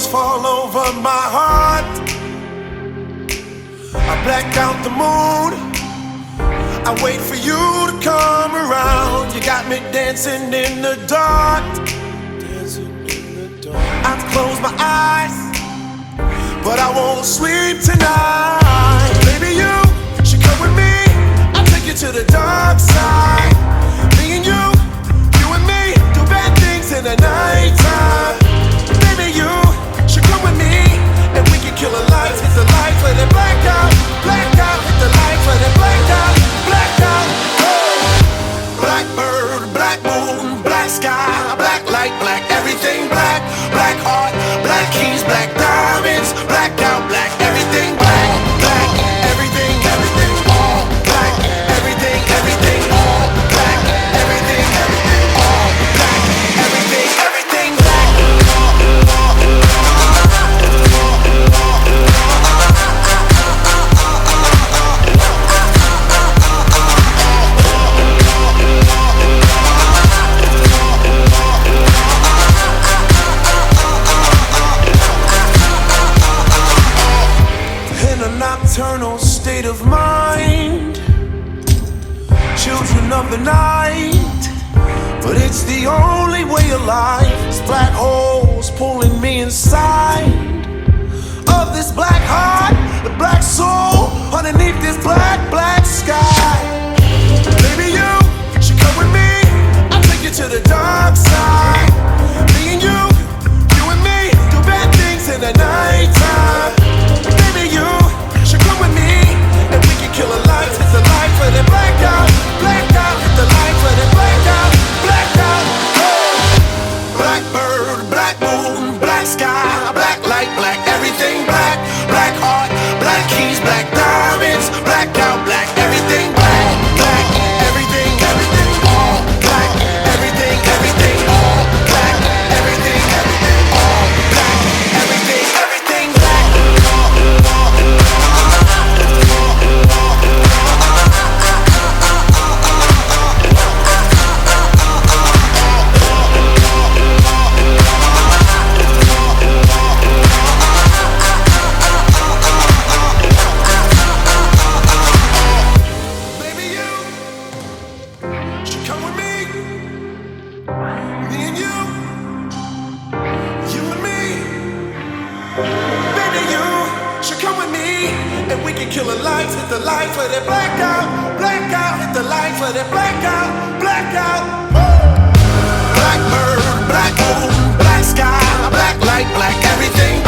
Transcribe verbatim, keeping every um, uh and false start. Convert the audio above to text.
fall over my heart. I black out the moon. I wait for you to come around. You got me dancing in the dark. I close my eyes, but I won't sleep tonight. Baby, you should come with me. I'll take you to the dark side. Me and you, you and me, do bad things in the nighttime. Baby, you should come with me, and we can kill the lights, hit the lights, let it black out, black out, hit the lights, let it black out, black out. Oh. Blackbird, black moon, black sky, black light, black everything, black, black heart, black keys, black diamonds, black out, black everything, black, black everything, everything, all black, everything, everything, all black, everything, everything, all black, everything, everything, black. In a nocturnal state of mind, children of the night, but it's the only way of life. It's black holes pulling me inside of this black heart, the black soul underneath this black, black sky. Baby, you should come with me. I'll take you to the dark side. Me and you, you and me, do bad things in the nighttime. Baby, you should come with me, and we can kill the lights, hit the lights, let it black out, black out, hit the lights, let it black out, black out. Oh. Blackbird, black moon, black sky, black light, black everything, black, black heart, black keys, black diamonds, black out, black everything, black, black everything, everything, all black, everything, everything, all black, everything, everything, all black, everything, everything, black. Baby, you should come with me. Me and you, you and me. Baby, you should come with me, and we can kill the lights, hit the lights, let it black out, black out, hit the lights, let it black out, black out. Blackbird, black moon, black sky, black light, black everything.